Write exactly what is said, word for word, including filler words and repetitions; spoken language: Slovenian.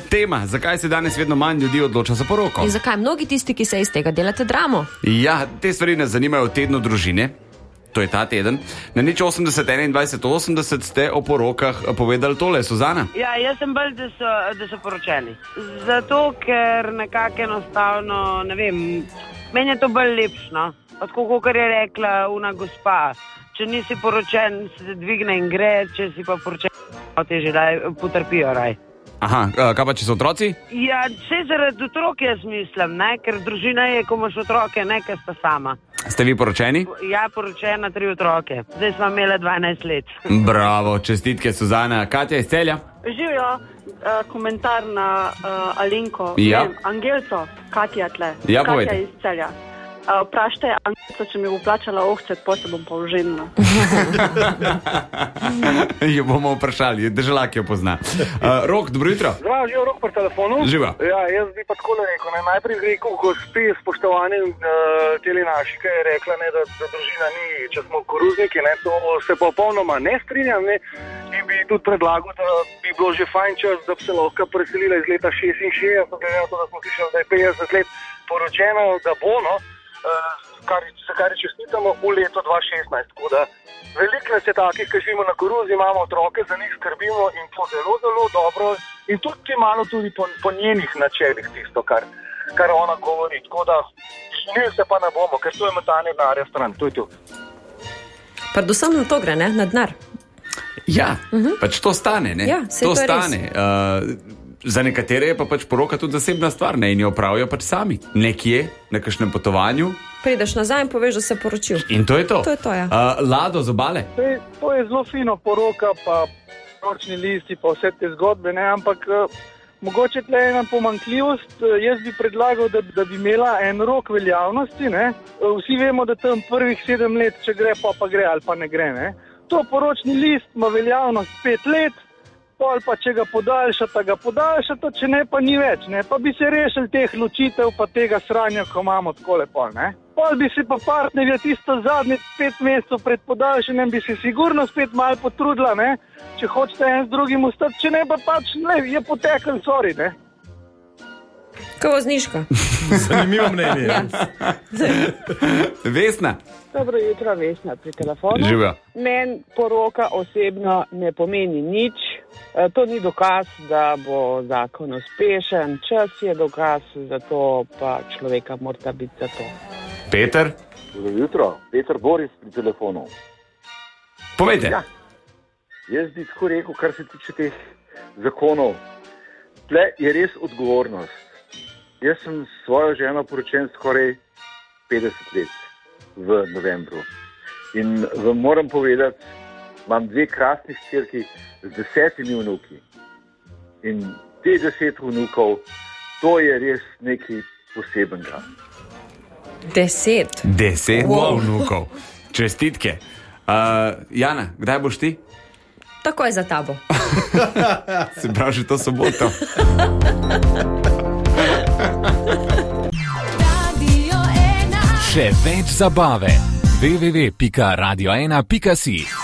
Tema, zakaj se danes vedno manj ljudi odloča za poroko? In zakaj mnogi tisti, ki se iz tega delate dramo? Ja, te stvari nas zanimajo v tednu družine. To je ta teden. Na nič osemdeset enaindvajset osemdeset ste o porokah povedali tole, Suzana. Ja, jaz sem bolj, da so, da so poročeni. Zato, ker nekako enostavno, ne vem, meni je to bolj lepšno. Tako, kot je rekla una gospa, če nisi poročen, se dvigne in gre, če si pa poročen, teže, da potrpijo raj. Aha, kaj pa če so otroci? Ja, vse zaradi otrok jaz mislim, ne? Ker družina je, ko imaš otroke, ne, ker sta sama. Ste vi poročeni? Ja, poročena, tri otroke. Zdaj smo imeli dvanajst let. Bravo, čestitke, Suzana. Katja iz Celja? Živijo, uh, komentar na uh, Alinko. Ja. Ne, Angelco, Katja tle. Ja, Katja povejte. iz Celja. Uh, Vprašajte Angelco, če mi bo plačala ohcet, potem bom pa oženila. Jo bomo vprašali, državljak jo pozna. Uh, Rok, dobro jutro. Zdravo, živo, Rok pri telefonu. Živa. Ja, jaz bi pa tako rekel, ne, najprej rekel, gospe, spoštovani uh, teli naši, ki je rekla, ne, da, da družina ni, če smo koruzniki, ne, to se popolnoma ne strinjam, ne, in bi tudi predlagal, da bi bilo že fajn čas, da bi se lahko preselila iz leta šestinšestdeset, glede na to, da smo slišali, da je petdeset let poročeno, da bo, no, uh, kar, za kar čestitamo v leto dva tisoč šestnajst, tako da veliko nas je takih, ki živimo na koruzi, imamo otroke, za njih skrbimo in to zelo, zelo dobro in tudi malo tudi po, po njenih načelih tisto, kar, kar ona govori. Tako da ženili se pa ne bomo, ker to je metanje denarja stran. To je to. Predvsem na to gre, ne? Na denar. Ja, uh-huh. pač to stane, ne? Ja, saj to to je stane. Uh, za nekatere je pa pač poroka tudi zasebna stvar, ne? In jo opravijo pač sami. Nekje, na kakšnem potovanju. Prideš nazaj in poveš, da se poročil. In to je to. To je to, ja. Uh, Lado, z Obale. To je, to je zelo fino, poroka, pa ročni listi, pa vse te zgodbe, ne? Ampak uh, mogoče tle ena pomanjkljivost. Uh, jaz bi predlagal, da, da bi imela en rok veljavnosti, ne? Uh, vsi vemo, da tam prvih sedem let, če gre, pa pa gre ali pa ne gre, ne? To poročni list ima veljavnost pet let, pol pa če ga podaljšata, ga podaljšata, če ne, pa ni več, ne? Pa bi se rešili teh ločitev, pa tega sranja, ko imamo takole pol, ne? Pol bi se pa partnerja tisto zadnje pet mesecev pred podaljšanjem, bi se sigurno spet malo potrudila, ne? Če hočete en z drugim ustati, če ne, pa pač, ne, je potekel, sorry, ne? Ko vozniška. Zanimivo mnenje. Vesna. Dobro jutro, Vesna pri telefonu. Živijo. Meni poroka osebno ne pomeni nič. E, to ni dokaz, da bo zakon uspešen. Čas je dokaz, zato pa človeka mora biti za to. Peter. Dobro jutro, Peter Boris pri telefonu. Povejte. Ja. Jaz bi tako rekel, kar se tiče teh zakonov. Tle je res odgovornost. Jaz sem s svojo ženo poročen skoraj petdeset let v novembru. In vam moram povedati, imam dve krasni hčerki z desetimi vnuki. In te deset vnukov, to je res nekaj posebenega. Deset? Deset Wow. vnukov. Čestitke. Uh, Jana, kdaj boš ti? Takoj za tabo. Se pravi, že to soboto. Še več zabave. w w w pika radio ena pika si